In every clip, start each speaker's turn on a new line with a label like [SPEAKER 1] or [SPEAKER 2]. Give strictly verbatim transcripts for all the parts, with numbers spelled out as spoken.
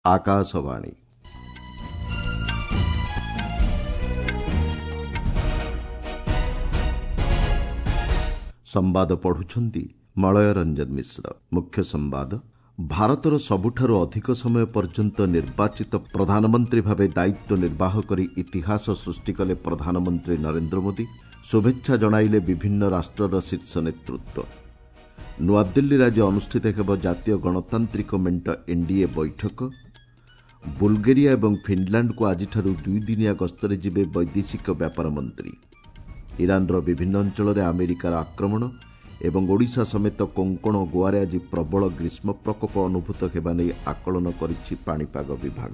[SPEAKER 1] आकाशवाणी संवाद पढ़ुछंती मलय रंजन मिश्र। मुख्य संवाद। भारतर सबुठारु अधिक समय पर्यंत निर्वाचित प्रधानमंत्री भावे दायित्व निर्वाह करी इतिहास सृष्टि कले प्रधानमंत्री नरेंद्र मोदी। शुभेच्छा जणाइले विभिन्न राष्ट्रर शीर्ष नेतृत्व। नुआदिल्ली आज अनुष्ठित हेब जातीय गणतांत्रिक मेंट एनडीए बैठक। बुल्गेरिया एवं फिनलैंड को आज दुई दिनिया गस्तरे जिबे वैदेशिक व्यापार मंत्री। इरानर विभिन्न अंचल में अमेरिकार आक्रमण एवं ओडिशा समेत कोंकण और गोआरे आज प्रबल ग्रीष्म प्रकोप अनुभूत हेबा नेई आकलन करिछि पाणीपाग विभाग।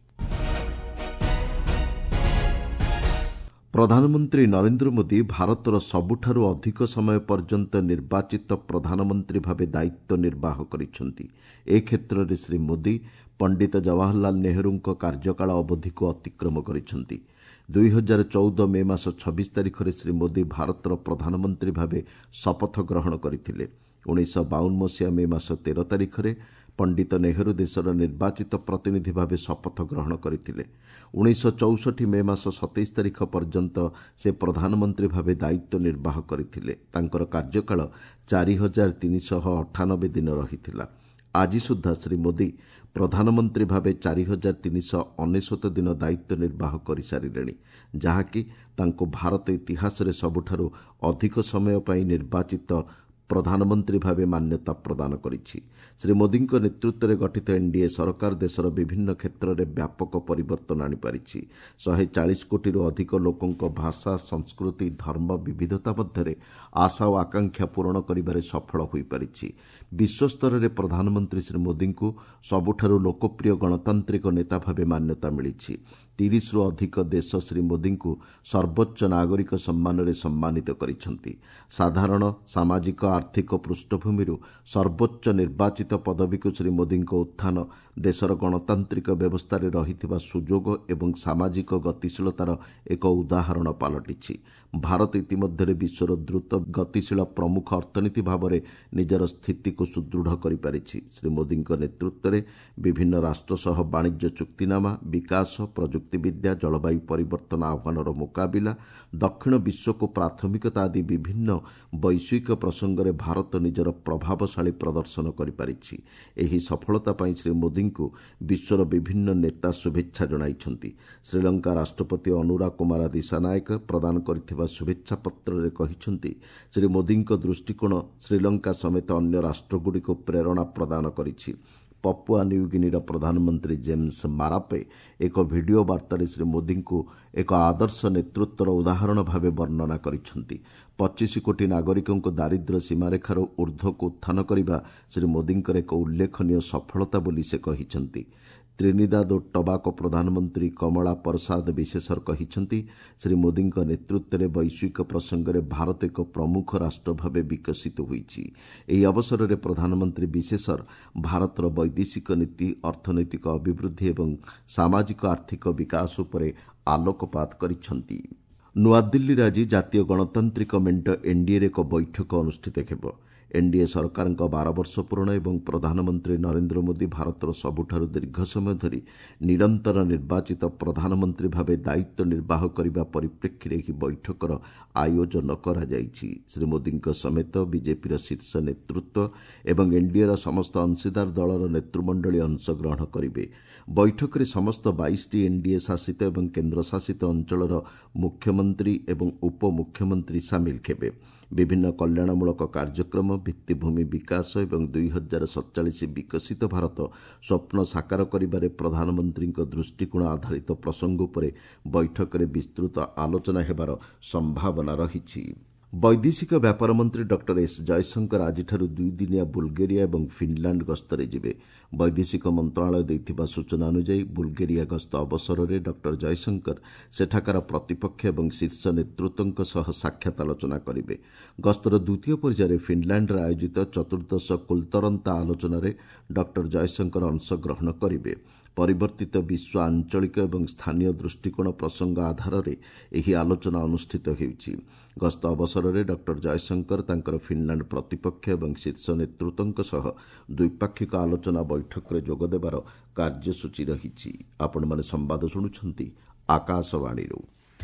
[SPEAKER 1] प्रधानमंत्री नरेंद्र मोदी भारतर सबुठारु अधिक समय पर्यंत निर्वाचित प्रधानमंत्री भावे दायित्व निर्वाह करिसेंति। ए क्षेत्र में श्री मोदी पंडित जवाहरलाल नेहरूंक कार्यकाल अवधि को अतिक्रम करिसेंति। दुई हजार चौदह मे मास छब्बीस तारिख में श्री मोदी भारतर प्रधानमंत्री भावे शपथ ग्रहण करथिले। उन्नीस बावन मसीहा मे मास तेरह तारिख में पंडित नेहरू देशर निर्वाचित प्रतिनिधि भावे शपथ ग्रहण करथिले। उन्नीस चौसठ मे मास सतैश तारिख पर्यंत से प्रधानमंत्री भावे दायित्व निर्वाह करथिले। तांकर कार्यकाल चारि हजार तीन शह अठानबे दिन रहिथिला। आज सुधा श्री मोदी प्रधानमंत्री भावे चारि हजार तीन शह अनेशत दिन दायित्व निर्वाह करसारे, जहाँकि तांको भारत इतिहास रे सबुठारु अधिक समय पाई निर्वाचित प्रधानमंत्री भावे मान्यता प्रदान करिछि। श्री मोदी नेतृत्व में गठित एनडीए सरकार देशर विभिन्न क्षेत्र में व्यापक परिवर्तन आनीपारिछि। शहे चालीस कोटी अधिक लोकों भाषा, संस्कृति, धर्म विविधता मध्य आशा और आकांक्षा पूरण करिबारे सफल होई पारिछि। विश्वस्तर में प्रधानमंत्री श्री मोदी को सबुठारु लोकप्रिय गणतांत्रिक नेता भावे मान्यता मिलिछि। तीस रु अधिक देश श्री मोदी को सर्वोच्च नागरिक सम्मान रे सम्मानित करिसेंति। साधारण सामाजिक आर्थिक पृष्ठभूमि सर्वोच्च निर्वाचित पदवी को श्री मोदी उत्थान देशर गणतांत्रिक व्यवस्था रे रहिथिबा सुजोग एवं सामाजिक गतिशीलतार एक उदाहरण पलटिछि। भारत इतिमध्य विश्वर द्रुत गतिशील प्रमुख अर्थनीति भाव में निजर स्थिति को सुदृढ़ करि पारिछि। श्री मोदी नेतृत्व में विभिन्न राष्ट्र सह वाणिज्य चुक्तिनामा, विकास, प्रजुक्ति विद्या, जलवायु परिवर्तन आह्वानर मुकाबिला, दक्षिण विश्व को प्राथमिकता आदि विभिन्न वैश्विक प्रसंग में भारत निजर प्रभावशाली प्रदर्शन करि पारिछि। एही सफलता पाई श्री मोदी को विश्वर विभिन्न नेता शुभेच्छा जणाइछन्ति। श्रीलंका राष्ट्रपति अनुरा कुमार दिसानायक प्रदान करथिबा शुभेच्छा पत्र रे कहिछन्ति श्री मोदी दृष्टिकोण श्रीलंका समेत अन्य राष्ट्रगुड़ी को प्रेरणा प्रदान करिछि। पपुआ न्यूगिनीर प्रधानमंत्री जेम्स मारापे एक वीडियो वार्ता श्री मोदी को एक आदर्श नेतृत्वर उदाहरण भावे वर्णना करिसेंति। पच्चीस कोटी नागरिकों दारिद्र्य सीमारेखार ऊर्ध्व को उत्थान करने श्री मोदी एक उल्लेखनीय सफलता बोली से कहिसेंति। त्रिनिदाद और टोबाको प्रधानमंत्री कमला प्रसाद विशेषर कहिसेंति श्री मोदी नेतृत्व में वैश्विक प्रसंग में भारत एक प्रमुख राष्ट्र भावे विकसित होइछि। एही अवसर में प्रधानमंत्री विशेषर भारतर वैदेशिक नीति, अर्थनैतिक अभिवृद्धि एवं सामाजिक आर्थिक विकास उपरे आलोकपात करिसेंति। नुआदिल्ली आज जातीय गणतांत्रिक मेंट एनडीए एक बैठक अनुष्ठित हेब। एनडीए सरकार बारह वर्ष पूर्ण एवं प्रधानमंत्री नरेंद्र मोदी भारतर सबुठारु दीर्घ समय धरी निरंतर निर्वाचित प्रधानमंत्री भावे दायित्व निर्वाह करने परिप्रेक्षी यह बैठकर आयोजन करा जायछि। श्री मोदी समेत बीजेपी शीर्ष नेतृत्व एवं एनडीए समस्त अंशीदार दलर नेतृमंडली अंशग्रहण करेंगे। बैठक में समस्त बाईस टी एनडीए शासित एवं केन्द्र शासित अंचलर मुख्यमंत्री एवं उपमुख्यमंत्री सामिल हेबे। विभिन्न कल्याणमूलक कार्यक्रम, भित्तिभूमि विकास एवं दुई हजार सतचाश विकसित भारत स्वप्न साकार करिबारे प्रधानमंत्री दृष्टिकोण आधारित प्रसंग उपरे बैठक में विस्तृत आलोचना हेबार संभावना रहिछि। वैदेशिक व्यापार मंत्री डॉक्टर एस जयशंकर आज दुई दिनिया बुल्गेरिया एवं फिनलैंड गस्तरे जिबे। वैदेशिक मंत्रालय दैथिबा सूचना अनुसार बुल्गेरिया गस्त अवसर में डॉक्टर जयशंकर सेठाकार प्रतिपक्ष एवं शीर्ष नेतृत्वों सह साक्षात आलोचना करेंगे। गस्तर द्वितीय पर्यायर फिनलैंड आयोजित चतुर्दश कुलतरंता आलोचना रे डॉक्टर जयशंकर अंशग्रहण करेंगे। ପରିବର୍ତ୍ତିତ ବିଶ୍ୱ ଆଞ୍ଚଳିକ ଏବଂ ସ୍ଥାନୀୟ ଦୃଷ୍ଟିକୋଣ ପ୍ରସଙ୍ଗ ଆଧାରରେ ଏହି ଆଲୋଚନା ଅନୁଷ୍ଠିତ ହେଉଛି। ଗସ୍ତ ଅବସରରେ ଡକ୍ଟର ଜୟଶଙ୍କର ତାଙ୍କର ଫିନଲାଣ୍ଡ ପ୍ରତିପକ୍ଷ ଏବଂ ଶୀର୍ଷ ନେତୃତ୍ୱଙ୍କ ସହ ଦ୍ୱିପାକ୍ଷିକ ଆଲୋଚନା ବୈଠକରେ ଯୋଗଦେବାର କାର୍ଯ୍ୟସୂଚୀ ରହିଛି। ଆପଣମାନେ ସମ୍ବାଦ ଶୁଣୁଛନ୍ତି ଆକାଶବାଣୀରୁ।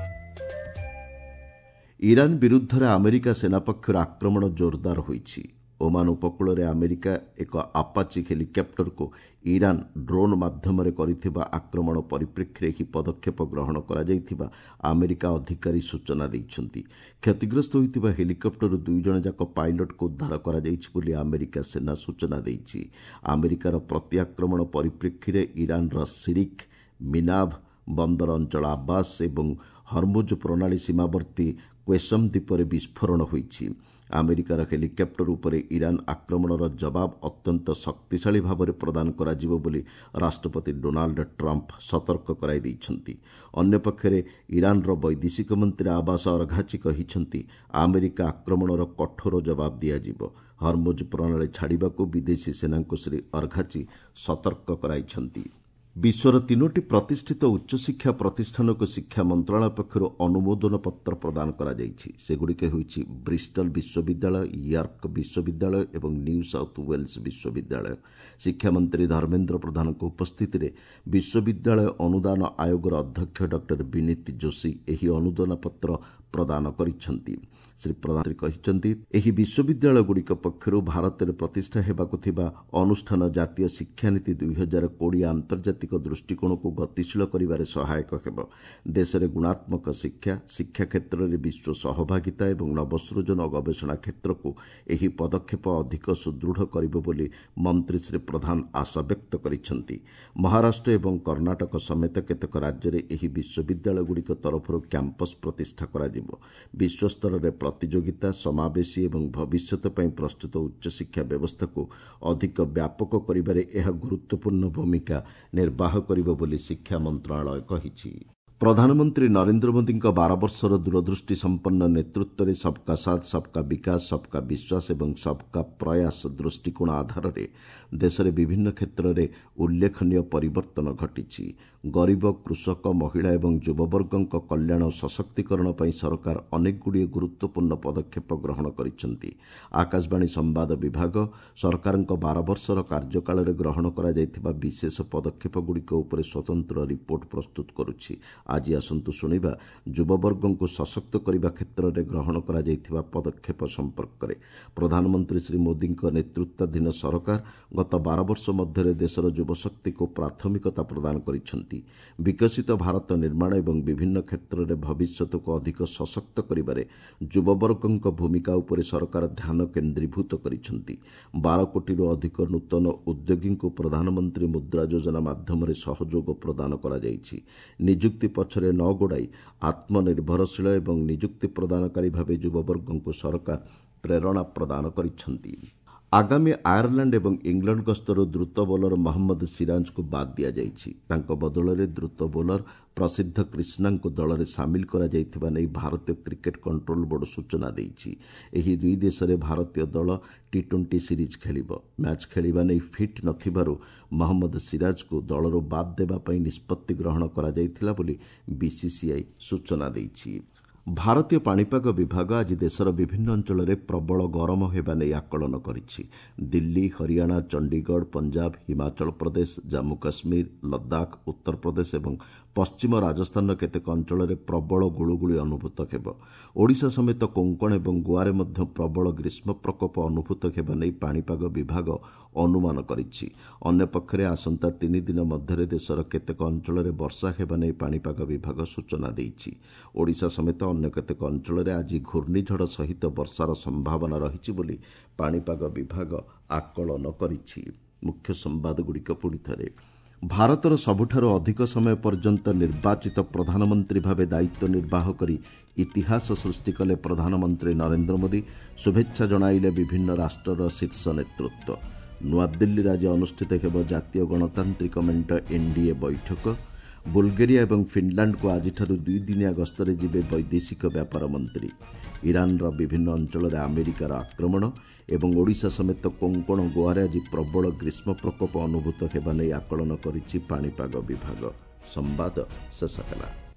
[SPEAKER 1] ଇରାନ ବିରୁଦ୍ଧରେ ଆମେରିକା ସେନା ପକ୍ଷରୁ ଆକ୍ରମଣ ଜୋରଦାର ହୋଇଛି। ଓମାନ ଉପକୂଳରେ ଆମେରିକା ଏକ ଆପାଚି ହେଲିକପ୍ଟରକୁ ଇରାନ ଡ୍ରୋନ୍ ମାଧ୍ୟମରେ କରିଥିବା ଆକ୍ରମଣ ପରିପ୍ରେକ୍ଷୀରେ ଏହି ପଦକ୍ଷେପ ଗ୍ରହଣ କରାଯାଇଥିବା ଆମେରିକା ଅଧିକାରୀ ସୂଚନା ଦେଇଛନ୍ତି। କ୍ଷତିଗ୍ରସ୍ତ ହୋଇଥିବା ହେଲିକପ୍ଟରରୁ ଦୁଇ ଜଣ ଯାକ ପାଇଲଟକୁ ଉଦ୍ଧାର କରାଯାଇଛି ବୋଲି ଆମେରିକା ସେନା ସୂଚନା ଦେଇଛି। ଆମେରିକାର ପ୍ରତି ଆକ୍ରମଣ ପରିପ୍ରେକ୍ଷୀରେ ଇରାନର ସିରିକ୍, ମିନାଭ୍ ବନ୍ଦର ଅଞ୍ଚଳ ଆବାସ ଏବଂ ହର୍ମୁଜ୍ ପ୍ରଣାଳୀ ସୀମାବର୍ତ୍ତୀ କ୍ୱେସମ୍ ଦ୍ୱୀପରେ ବିସ୍ଫୋରଣ ହୋଇଛି। ଆମେରିକାର ହେଲିକପ୍ଟର ଉପରେ ଇରାନ ଆକ୍ରମଣର ଜବାବ ଅତ୍ୟନ୍ତ ଶକ୍ତିଶାଳୀ ଭାବରେ ପ୍ରଦାନ କରାଯିବ ବୋଲି ରାଷ୍ଟ୍ରପତି ଡୋନାଲ୍ଡ ଟ୍ରମ୍ପ ସତର୍କ କରାଇ ଦେଇଛନ୍ତି। ଅନ୍ୟପକ୍ଷରେ ଇରାନର ବୈଦେଶିକ ମନ୍ତ୍ରୀ ଆବାସ ଅରଘାଚି କହିଛନ୍ତି ଆମେରିକା ଆକ୍ରମଣର କଠୋର ଜବାବ ଦିଆଯିବ। ହର୍ମୁଜ୍ ପ୍ରଣାଳୀ ଛାଡ଼ିବାକୁ ବିଦେଶୀ ସେନାଙ୍କୁ ଶ୍ରୀ ଅରଘାଚି ସତର୍କ କରାଇଛନ୍ତି। ବିଶ୍ୱର ତିନୋଟି ପ୍ରତିଷ୍ଠିତ ଉଚ୍ଚଶିକ୍ଷା ପ୍ରତିଷ୍ଠାନକୁ ଶିକ୍ଷା ମନ୍ତ୍ରଣାଳୟ ପକ୍ଷରୁ ଅନୁମୋଦନ ପତ୍ର ପ୍ରଦାନ କରାଯାଇଛି। ସେଗୁଡ଼ିକ ହେଉଛି ବ୍ରିଷ୍ଟଲ ବିଶ୍ୱବିଦ୍ୟାଳୟ, ୟର୍କ ବିଶ୍ୱବିଦ୍ୟାଳୟ ଏବଂ ନ୍ୟୁ ସାଉଥ୍ ୱେଲ୍ସ ବିଶ୍ୱବିଦ୍ୟାଳୟ। ଶିକ୍ଷାମନ୍ତ୍ରୀ ଧର୍ମେନ୍ଦ୍ର ପ୍ରଧାନଙ୍କ ଉପସ୍ଥିତିରେ ବିଶ୍ୱବିଦ୍ୟାଳୟ ଅନୁଦାନ ଆୟୋଗର ଅଧ୍ୟକ୍ଷ ଡକ୍ଟର ବିନୀତ ଯୋଶୀ ଏହି ଅନୁଦାନ ପତ୍ର ପ୍ରଦାନ କରିଛନ୍ତି। ଶ୍ରୀ ପ୍ରଧାନ କହିଛନ୍ତି ଏହି ବିଶ୍ୱବିଦ୍ୟାଳୟଗୁଡ଼ିକ ପକ୍ଷରୁ ଭାରତରେ ପ୍ରତିଷ୍ଠା ହେବାକୁ ଥିବା ଅନୁଷ୍ଠାନ ଜାତୀୟ ଶିକ୍ଷାନୀତି ଦୁଇ ହଜାର କୋଡ଼ିଏ ଆନ୍ତର୍ଜାତିକ ଦୃଷ୍ଟିକୋଣକୁ ଗତିଶୀଳ କରିବାରେ ସହାୟକ ହେବ। ଦେଶରେ ଗୁଣାତ୍ମକ ଶିକ୍ଷା, ଶିକ୍ଷା କ୍ଷେତ୍ରରେ ବିଶ୍ୱ ସହଭାଗିତା ଏବଂ ନବସୃଜନ ଓ ଗବେଷଣା କ୍ଷେତ୍ରକୁ ଏହି ପଦକ୍ଷେପ ଅଧିକ ସୁଦୃଢ଼ କରିବ ବୋଲି ମନ୍ତ୍ରୀ ଶ୍ରୀ ପ୍ରଧାନ ଆଶାବ୍ୟକ୍ତ କରିଛନ୍ତି। ମହାରାଷ୍ଟ୍ର ଏବଂ କର୍ଣ୍ଣାଟକ ସମେତ କେତେକ ରାଜ୍ୟରେ ଏହି ବିଶ୍ୱବିଦ୍ୟାଳୟଗୁଡ଼ିକ ତରଫରୁ କ୍ୟାମ୍ପସ୍ ପ୍ରତିଷ୍ଠା କରାଯିବ। ବିଶ୍ୱସ୍ତରରେ ପ୍ରତିଯୋଗିତା, ସମାବେଶୀ ଏବଂ ଭବିଷ୍ୟତ ପାଇଁ ପ୍ରସ୍ତୁତ ଉଚ୍ଚଶିକ୍ଷା ବ୍ୟବସ୍ଥାକୁ ଅଧିକ ବ୍ୟାପକ କରିବାରେ ଏହା ଗୁରୁତ୍ୱପୂର୍ଣ୍ଣ ଭୂମିକା ନିର୍ବାହ କରିବ ବୋଲି ଶିକ୍ଷା ମନ୍ତ୍ରଣାଳୟ କହିଛି। ପ୍ରଧାନମନ୍ତ୍ରୀ ନରେନ୍ଦ୍ର ମୋଦିଙ୍କ ବାର ବର୍ଷର ଦୂରଦୃଷ୍ଟି ସମ୍ପନ୍ନ ନେତୃତ୍ୱରେ ସବ୍କା ସାଥ୍, ସବ୍କା ବିକାଶ, ସବ୍କା ବିଶ୍ୱାସ ଏବଂ ସବ୍କା ପ୍ରୟାସ ଦୃଷ୍ଟିକୋଣ ଆଧାରରେ ଦେଶରେ ବିଭିନ୍ନ କ୍ଷେତ୍ରରେ ଉଲ୍ଲେଖନୀୟ ପରିବର୍ତ୍ତନ ଘଟିଛି। ଗରିବ, କୃଷକ, ମହିଳା ଏବଂ ଯୁବବର୍ଗଙ୍କ କଲ୍ୟାଣ ଓ ସଶକ୍ତିକରଣ ପାଇଁ ସରକାର ଅନେକଗୁଡ଼ିଏ ଗୁରୁତ୍ୱପୂର୍ଣ୍ଣ ପଦକ୍ଷେପ ଗ୍ରହଣ କରିଛନ୍ତି। ଆକାଶବାଣୀ ସମ୍ବାଦ ବିଭାଗ ସରକାରଙ୍କ ବାର ବର୍ଷର କାର୍ଯ୍ୟକାଳରେ ଗ୍ରହଣ କରାଯାଇଥିବା ବିଶେଷ ପଦକ୍ଷେପଗୁଡ଼ିକ ଉପରେ ସ୍ୱତନ୍ତ୍ର ରିପୋର୍ଟ ପ୍ରସ୍ତୁତ କରୁଛି। ଆଜି ଆସନ୍ତୁ ଶୁଣିବା ଯୁବବର୍ଗଙ୍କୁ ସଶକ୍ତ କରିବା କ୍ଷେତ୍ରରେ ଗ୍ରହଣ କରାଯାଇଥିବା ପଦକ୍ଷେପ ସମ୍ପର୍କରେ। ପ୍ରଧାନମନ୍ତ୍ରୀ ଶ୍ରୀ ମୋଦିଙ୍କ ନେତୃତ୍ୱାଧୀନ ସରକାର ଗତ ବାର ବର୍ଷ ମଧ୍ୟରେ ଦେଶର ଯୁବଶକ୍ତିକୁ ପ୍ରାଥମିକତା ପ୍ରଦାନ କରିଛନ୍ତି। ବିକଶିତ ଭାରତ ନିର୍ମାଣ ଏବଂ ବିଭିନ୍ନ କ୍ଷେତ୍ରରେ ଭବିଷ୍ୟତକୁ ଅଧିକ ସଶକ୍ତ କରିବାରେ ଯୁବବର୍ଗଙ୍କ ଭୂମିକା ଉପରେ ସରକାର ଧ୍ୟାନ କେନ୍ଦ୍ରୀଭୂତ କରିଛନ୍ତି। ବାର କୋଟିରୁ ଅଧିକ ନୂତନ ଉଦ୍ୟୋଗୀଙ୍କୁ ପ୍ରଧାନମନ୍ତ୍ରୀ ମୁଦ୍ରା ଯୋଜନା ମାଧ୍ୟମରେ ସହଯୋଗ ପ୍ରଦାନ କରାଯାଇଛି। ନିଯୁକ୍ତି ପଛରେ ନ ଗୋଡ଼ାଇ ଆତ୍ମନିର୍ଭରଶୀଳ ଏବଂ ନିଯୁକ୍ତି ପ୍ରଦାନକାରୀ ଭାବେ ଯୁବବର୍ଗଙ୍କୁ ସରକାର ପ୍ରେରଣା ପ୍ରଦାନ କରିଛନ୍ତି। ଆଗାମୀ ଆୟାରଲାଣ୍ଡ ଏବଂ ଇଂଲଣ୍ଡ ଗସ୍ତରୁ ଦ୍ରୁତ ବୋଲର ମହମ୍ମଦ ସିରାଜଙ୍କୁ ବାଦ୍ ଦିଆଯାଇଛି। ତାଙ୍କ ବଦଳରେ ଦ୍ରୁତ ବୋଲର ପ୍ରସିଦ୍ଧ କ୍ରିଷ୍ଣାଙ୍କୁ ଦଳରେ ସାମିଲ କରାଯାଇଥିବା ନେଇ ଭାରତୀୟ କ୍ରିକେଟ କଣ୍ଟ୍ରୋଲ ବୋର୍ଡ ସୂଚନା ଦେଇଛି। ଏହି ଦୁଇ ଦେଶରେ ଭାରତୀୟ ଦଳ ଟି ଟ୍ୱେଣ୍ଟି ସିରିଜ୍ ଖେଳିବ। ମ୍ୟାଚ୍ ଖେଳିବା ନେଇ ଫିଟ୍ ନଥିବାରୁ ମହମ୍ମଦ ସିରାଜଙ୍କୁ ଦଳରୁ ବାଦ୍ ଦେବା ପାଇଁ ନିଷ୍ପତ୍ତି ଗ୍ରହଣ କରାଯାଇଥିଲା ବୋଲି ବିସିସିଆଇ ସୂଚନା ଦେଇଛି। ଭାରତୀୟ ପାଣିପାଗ ବିଭାଗ ଆଜି ଦେଶର ବିଭିନ୍ନ ଅଞ୍ଚଳରେ ପ୍ରବଳ ଗରମ ହେବା ନେଇ ଆକଳନ କରିଛି। ଦିଲ୍ଲୀ, ହରିୟାଣା, ଚଣ୍ଡିଗଡ଼, ପଞ୍ଜାବ, ହିମାଚଳ ପ୍ରଦେଶ, ଜାମ୍ମୁ କାଶ୍ମୀର, ଲଦାଖ, ଉତ୍ତରପ୍ରଦେଶ ଏବଂ ପଶ୍ଚିମ ରାଜସ୍ଥାନର କେତେକ ଅଞ୍ଚଳରେ ପ୍ରବଳ ଗୁଳୁଗୁଳି ଅନୁଭୂତ ହେବ। ଓଡ଼ିଶା ସମେତ କୋଙ୍କଣ ଏବଂ ଗୋଆରେ ମଧ୍ୟ ପ୍ରବଳ ଗ୍ରୀଷ୍ମ ପ୍ରକୋପ ଅନୁଭୂତ ହେବା ନେଇ ପାଣିପାଗ ବିଭାଗ ଅନୁମାନ କରିଛି। ଅନ୍ୟପକ୍ଷରେ ଆସନ୍ତା ତିନି ଦିନ ମଧ୍ୟରେ ଦେଶର କେତେକ ଅଞ୍ଚଳରେ ବର୍ଷା ହେବା ନେଇ ପାଣିପାଗ ବିଭାଗ ସୂଚନା ଦେଇଛି। ଓଡ଼ିଶା ସମେତ ଅନ୍ୟ କେତେକ ଅଞ୍ଚଳରେ ଆଜି ଘୂର୍ଣ୍ଣିଝଡ଼ ସହିତ ବର୍ଷାର ସମ୍ଭାବନା ରହିଛି ବୋଲି ପାଣିପାଗ ବିଭାଗ ଆକଳନ କରିଛି। ମୁଖ୍ୟ ସମ୍ବାଦଗୁଡ଼ିକ ପୁଣିଥରେ। ଭାରତର ସବୁଠାରୁ ଅଧିକ ସମୟ ପର୍ଯ୍ୟନ୍ତ ନିର୍ବାଚିତ ପ୍ରଧାନମନ୍ତ୍ରୀ ଭାବେ ଦାୟିତ୍ୱ ନିର୍ବାହ କରି ଇତିହାସ ସୃଷ୍ଟି କଲେ ପ୍ରଧାନମନ୍ତ୍ରୀ ନରେନ୍ଦ୍ର ମୋଦି। ଶୁଭେଚ୍ଛା ଜଣାଇଲେ ବିଭିନ୍ନ ରାଷ୍ଟ୍ରର ଶୀର୍ଷ ନେତୃତ୍ୱ। ନୂଆଦିଲ୍ଲୀରେ ଆଜି ଅନୁଷ୍ଠିତ ହେବ ଜାତୀୟ ଗଣତାନ୍ତ୍ରିକ ମେଣ୍ଟ ଏନ୍ଡିଏ ବୈଠକ। ବୁଲଗେରିଆ ଏବଂ ଫିନଲାଣ୍ଡକୁ ଆଜିଠାରୁ ଦୁଇଦିନିଆ ଗସ୍ତରେ ଯିବେ ବୈଦେଶିକ ବ୍ୟାପାର ମନ୍ତ୍ରୀ। ଇରାନର ବିଭିନ୍ନ ଅଞ୍ଚଳରେ ଆମେରିକାର ଆକ୍ରମଣ ଏବଂ ଓଡ଼ିଶା ସମେତ କୋଙ୍କଣ ଗୋଆରେ ଆଜି ପ୍ରବଳ ଗ୍ରୀଷ୍ମ ପ୍ରକୋପ ଅନୁଭୂତ ହେବା ନେଇ ଆକଳନ କରିଛି ପାଣିପାଗ ବିଭାଗ। ସମ୍ବାଦ ଶେଷ ହେଲା।